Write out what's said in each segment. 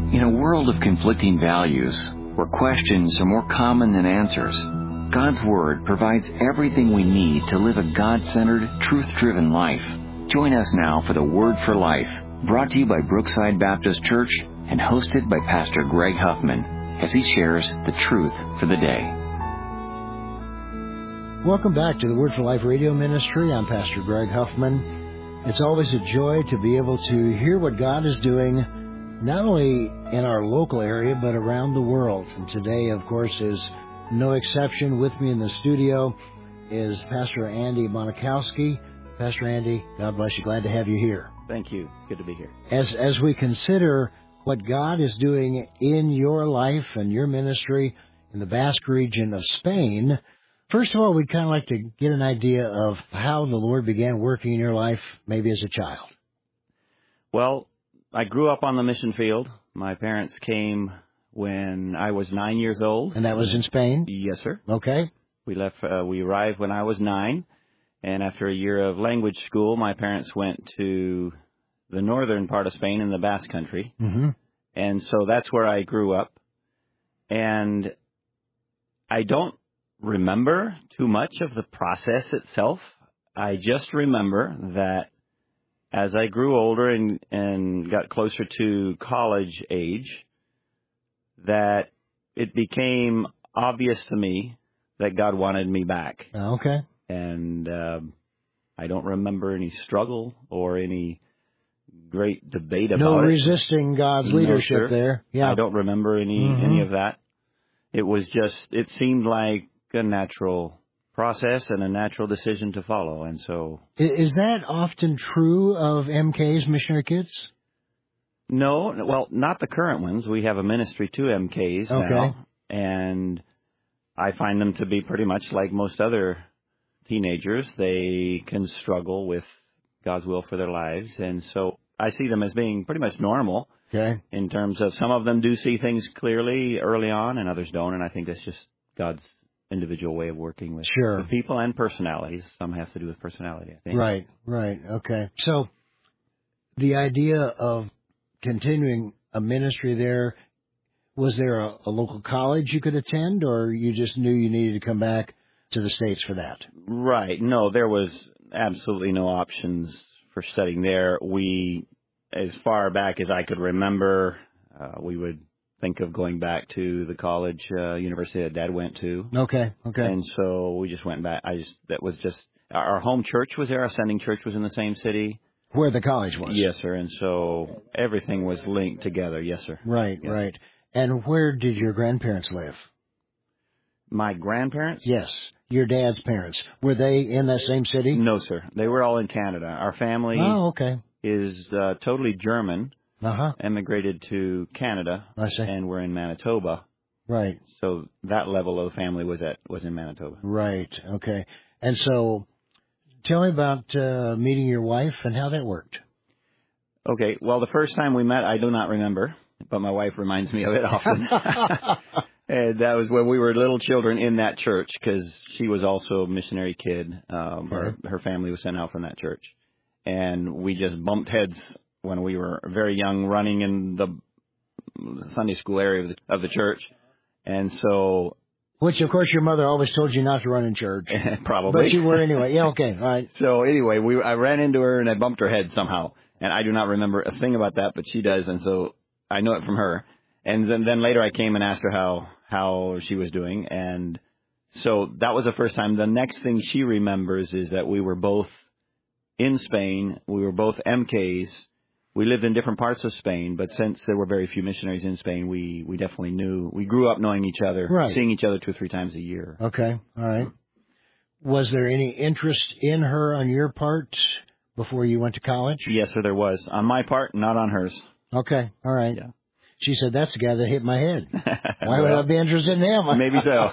In a world of conflicting values, where questions are more common than answers, God's Word provides everything we need to live a God-centered, truth-driven life. Join us now for the Word for Life, brought to you by Brookside Baptist Church and hosted by Pastor Greg Huffman, as he shares the truth for the day. Welcome back to the Word for Life radio ministry. I'm Pastor Greg Huffman. It's always a joy to be able to hear what God is doing, not only in our local area, but around the world. And today, of course, is no exception. With me in the studio is Pastor Andy Monikowski. Pastor Andy, God bless you. Glad to have you here. Thank you. It's good to be here. As we consider what God is doing in your life and your ministry in the Basque region of Spain, first of all, we'd kind of like to get an idea of how the Lord began working in your life, maybe as a child. Well, I grew up on the mission field. My parents came when I was 9 years old. And that was in Spain? Yes, sir. Okay. We arrived when I was 9, and after a year of language school, my parents went to the northern part of Spain in the Basque Country. Mm-hmm. And so that's where I grew up. And I don't remember too much of the process itself. I just remember that as I grew older and got closer to college age, that it became obvious to me that God wanted me back. Okay. And I don't remember any struggle or any great debate about it. No resisting God's leadership sir. there. Yeah. I don't remember any of that. It seemed like a natural process and a natural decision to follow. And so... Is that often true of MK's missionary kids? No, well, not the current ones. We have a ministry to MKs now, and I find them to be pretty much like most other teenagers. They can struggle with God's will for their lives, and so I see them as being pretty much normal in terms of some of them do see things clearly early on, and others don't, and I think that's just God's individual way of working with people and personalities. Some has to do with personality, I think. Right, okay. So the idea of continuing a ministry there, was there a local college you could attend, or you just knew you needed to come back to the States for that? Right. No, there was absolutely no options for studying there. We, as far back as I could remember, we would think of going back to the college, university that Dad went to. Okay. And so we just went back. That was just, our home church was there. Our sending church was in the same city. Where the college was? Yes, sir. And so everything was linked together. Yes, sir. Right. And where did your grandparents live? My grandparents? Yes. Your dad's parents. Were they in that same city? No, sir. They were all in Canada. Our family is totally German. Emigrated to Canada. I see. And we're in Manitoba. Right. So that level of family was in Manitoba. Right. Okay. And so tell me about meeting your wife and how that worked. Okay. Well, the first time we met, I do not remember, but my wife reminds me of it often. And that was when we were little children in that church, because she was also a missionary kid. Her family was sent out from that church. And we just bumped heads when we were very young, running in the Sunday school area of the church. And so... Which, of course, your mother always told you not to run in church. Probably. But you were anyway. Yeah, okay, all right. So anyway, I ran into her and I bumped her head somehow. And I do not remember a thing about that, but she does. And so I know it from her. And then later I came and asked her how she was doing. And so that was the first time. The next thing she remembers is that we were both in Spain. We were both MKs. We lived in different parts of Spain, but since there were very few missionaries in Spain, we definitely knew. We grew up knowing each other, seeing each other 2 or 3 times a year. Okay, all right. Was there any interest in her on your part before you went to college? Yes, sir, there was. On my part, not on hers. Okay, all right. Yeah. She said, that's the guy that hit my head. Why would I be interested in him? Maybe so.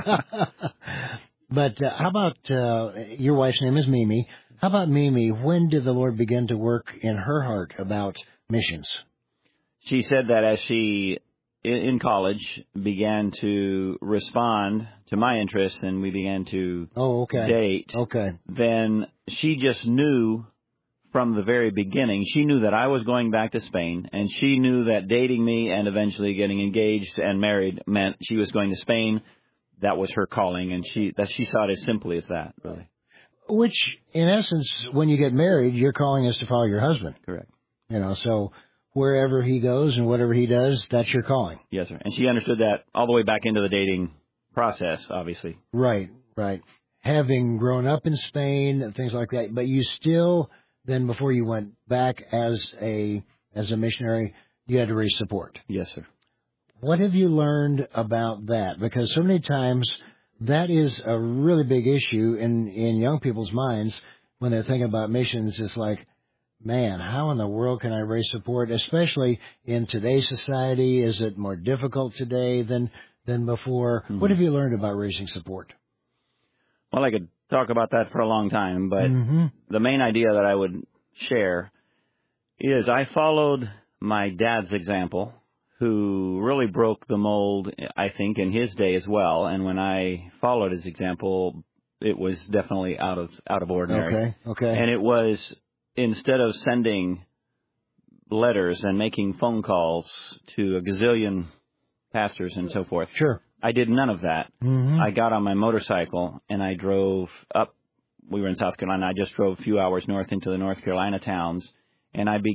But how about, your wife's name is Mimi. How about Mimi? When did the Lord begin to work in her heart about missions? She said that as she, in college, began to respond to my interests and we began to date, then she just knew from the very beginning. She knew that I was going back to Spain, and she knew that dating me and eventually getting engaged and married meant she was going to Spain. That was her calling, and she saw it as simply as that, really. Which, in essence, when you get married, your calling is to follow your husband. Correct. So wherever he goes and whatever he does, that's your calling. Yes, sir. And she understood that all the way back into the dating process, obviously. Right. Having grown up in Spain and things like that, but you still, then before you went back as a missionary, you had to raise support. Yes, sir. What have you learned about that? Because so many times that is a really big issue in young people's minds when they're thinking about missions. It's like, man, how in the world can I raise support, especially in today's society? Is it more difficult today than before? Mm-hmm. What have you learned about raising support? Well, I could talk about that for a long time, but the main idea that I would share is I followed my dad's example, who really broke the mold, I think, in his day as well. And when I followed his example, it was definitely out of ordinary. Okay. And it was, instead of sending letters and making phone calls to a gazillion pastors and so forth. Sure. I did none of that. Mm-hmm. I got on my motorcycle and I drove up. We were in South Carolina. I just drove a few hours north into the North Carolina towns, and I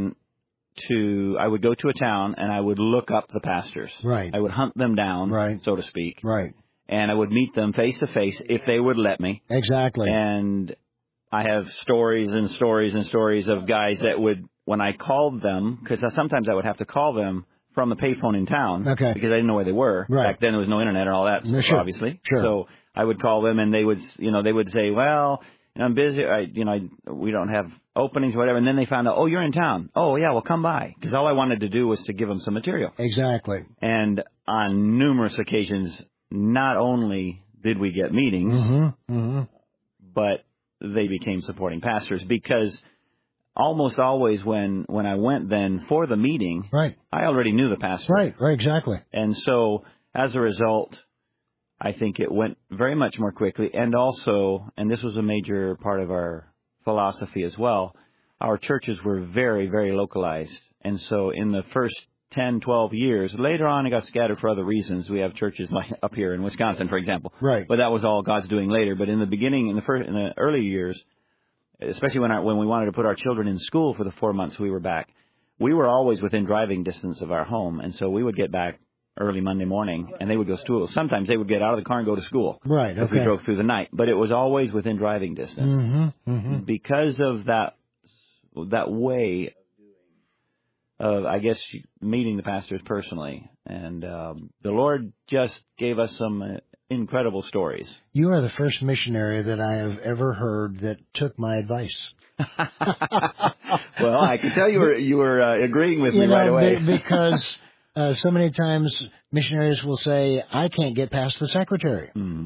would go to a town and I would look up the pastors. Right. I would hunt them down, so to speak. Right. And I would meet them face to face if they would let me. Exactly. And I have stories and stories and stories of guys that would, when I called them, because sometimes I would have to call them from the payphone in town, because I didn't know where they were. Right. Back then there was no internet and all that stuff, obviously. Sure. So I would call them and they would say, well, I'm busy. We don't have openings, whatever. And then they found out, oh, you're in town. Oh, yeah, well, come by. Because all I wanted to do was to give them some material. Exactly. And on numerous occasions, not only did we get meetings, but they became supporting pastors, because almost always when I went then for the meeting, I already knew the pastor. Right, exactly. And so as a result, I think it went very much more quickly. And also, and this was a major part of our philosophy as well, our churches were very, very localized. And so in the first 10, 12 years, later on it got scattered for other reasons. We have churches like up here in Wisconsin, for example. Right. But that was all God's doing later. But in the beginning, in the early years, especially when we wanted to put our children in school for the 4 months we were back, we were always within driving distance of our home. And so we would get back early Monday morning, and they would go to school. Sometimes they would get out of the car and go to school. Right, okay. If we drove through the night. But it was always within driving distance. Because of that way of, I guess, meeting the pastors personally. And the Lord just gave us some incredible stories. You are the first missionary that I have ever heard that took my advice. Well, I can tell you were agreeing with me right away. Because so many times missionaries will say, I can't get past the secretary.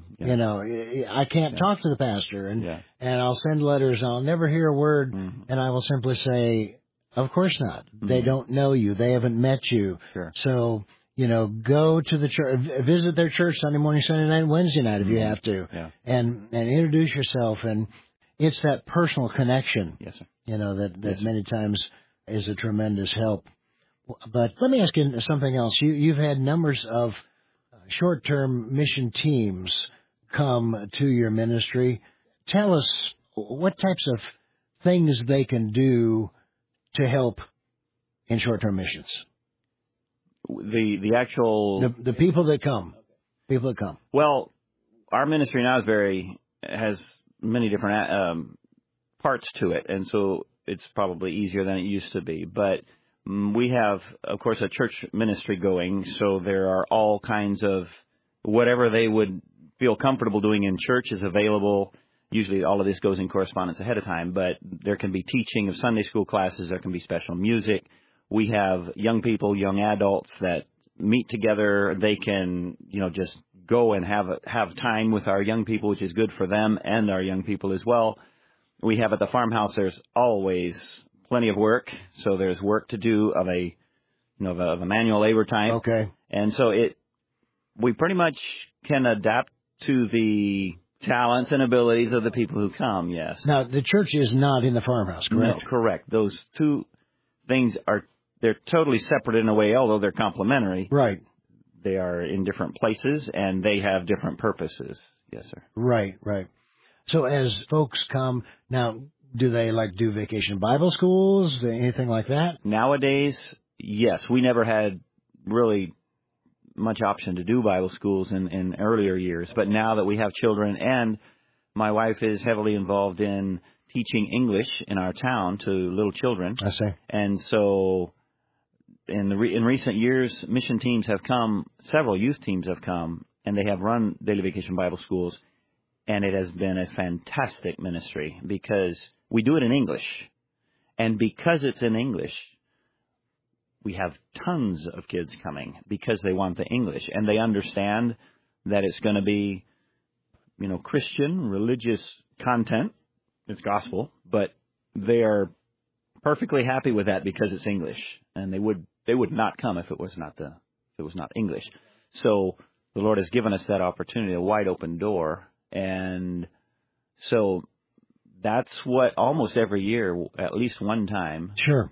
I can't talk to the pastor, and I'll send letters, and I'll never hear a word, and I will simply say, of course not. They don't know you. They haven't met you. Sure. So, go to the church, visit their church Sunday morning, Sunday night, and Wednesday night if you have to, and introduce yourself. And it's that personal connection, that many times is a tremendous help. But let me ask you something else. You've had numbers of short-term mission teams come to your ministry. Tell us what types of things they can do to help in short-term missions. The actual... The people that come. People that come. Well, our ministry now has many different parts to it, and so it's probably easier than it used to be. But we have, of course, a church ministry going, so there are all kinds of whatever they would feel comfortable doing in church is available. Usually all of this goes in correspondence ahead of time, but there can be teaching of Sunday school classes. There can be special music. We have young people, young adults that meet together. They can, just go and have time with our young people, which is good for them and our young people as well. We have at the farmhouse, there's always plenty of work. So there's work to do of a manual labor type. Okay. And so we pretty much can adapt to the talents and abilities of the people who come, yes. Now, the church is not in the farmhouse, correct? No, correct. Those two things they're totally separate in a way, although they're complementary. Right. They are in different places, and they have different purposes. Yes, sir. Right. So as folks come, now, do they do vacation Bible schools, anything like that? Nowadays, yes. We never had really much option to do Bible schools in earlier years, but now that we have children, and my wife is heavily involved in teaching English in our town to little children. I see. And so in recent years, mission teams have come, several youth teams have come, and they have run daily vacation Bible schools, and it has been a fantastic ministry because we do it in English. And because it's in English, we have tons of kids coming because they want the English, and they understand that it's going to be, Christian, religious content. It's gospel, but they are perfectly happy with that because it's English, and they would not come if it was not English. So the Lord has given us that opportunity, a wide open door, and so that's what almost every year, at least one time, sure,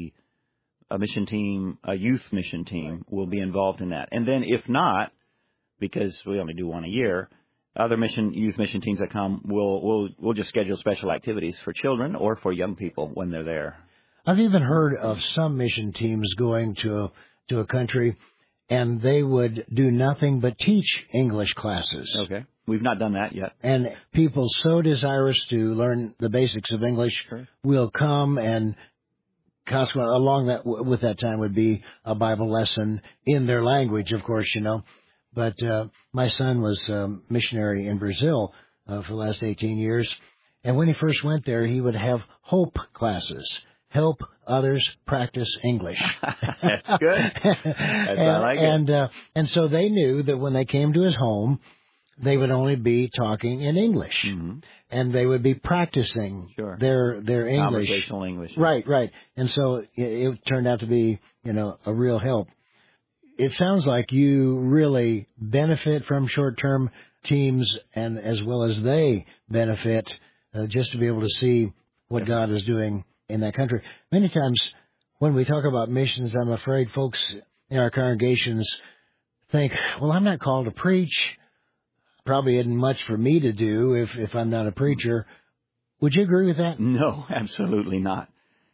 a youth mission team will be involved in that. And then if not, because we only do one a year, other youth mission teams that come will just schedule special activities for children or for young people when they're there. I've even heard of some mission teams going to a country, and they would do nothing but teach English classes. Okay. We've not done that yet. And people so desirous to learn the basics of English will come, and along with that time would be a Bible lesson in their language, of course, But my son was a missionary in Brazil for the last 18 years. And when he first went there, he would have HOPE classes. Help others practice English. That's good. I like it. And so they knew that when they came to his home, they would only be talking in English. Mm-hmm. And they would be practicing their English. Conversational English. Right. And so it turned out to be, a real help. It sounds like you really benefit from short-term teams, and as well as they benefit just to be able to see what God is doing in that country. Many times when we talk about missions, I'm afraid folks in our congregations think, well, I'm not called to preach. Probably isn't much for me to do if I'm not a preacher. Would you agree with that? No, absolutely not.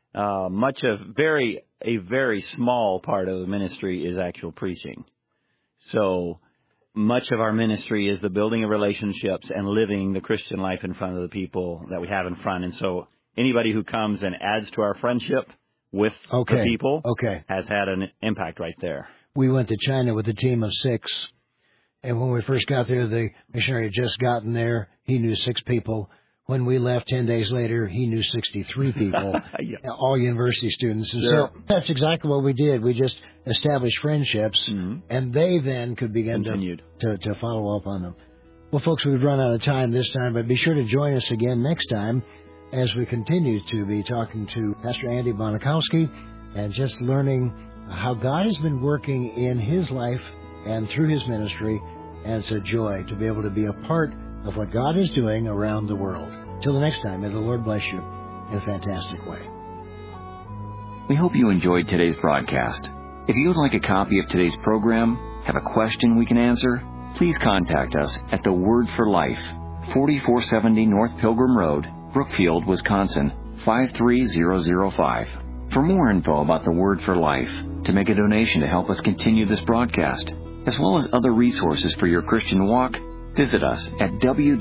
A very small part of the ministry is actual preaching. So much of our ministry is the building of relationships and living the Christian life in front of the people that we have in front. And so anybody who comes and adds to our friendship with the people has had an impact right there. We went to China with a team of 6. And when we first got there, the missionary had just gotten there. He knew 6 people. When we left 10 days later, he knew 63 people, all university students. And so that's exactly what we did. We just established friendships, and they then could begin to follow up on them. Well, folks, we've run out of time this time, but be sure to join us again next time as we continue to be talking to Pastor Andy Bonikowski and just learning how God has been working in his life and through his ministry. And it's a joy to be able to be a part of what God is doing around the world. Till the next time, may the Lord bless you in a fantastic way. We hope you enjoyed today's broadcast. If you would like a copy of today's program, have a question we can answer, please contact us at The Word for Life, 4470 North Pilgrim Road, Brookfield, Wisconsin, 53005. For more info about The Word for Life, to make a donation to help us continue this broadcast, as well as other resources for your Christian walk, visit us at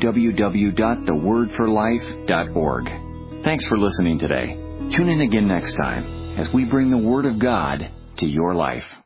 www.thewordforlife.org. Thanks for listening today. Tune in again next time as we bring the Word of God to your life.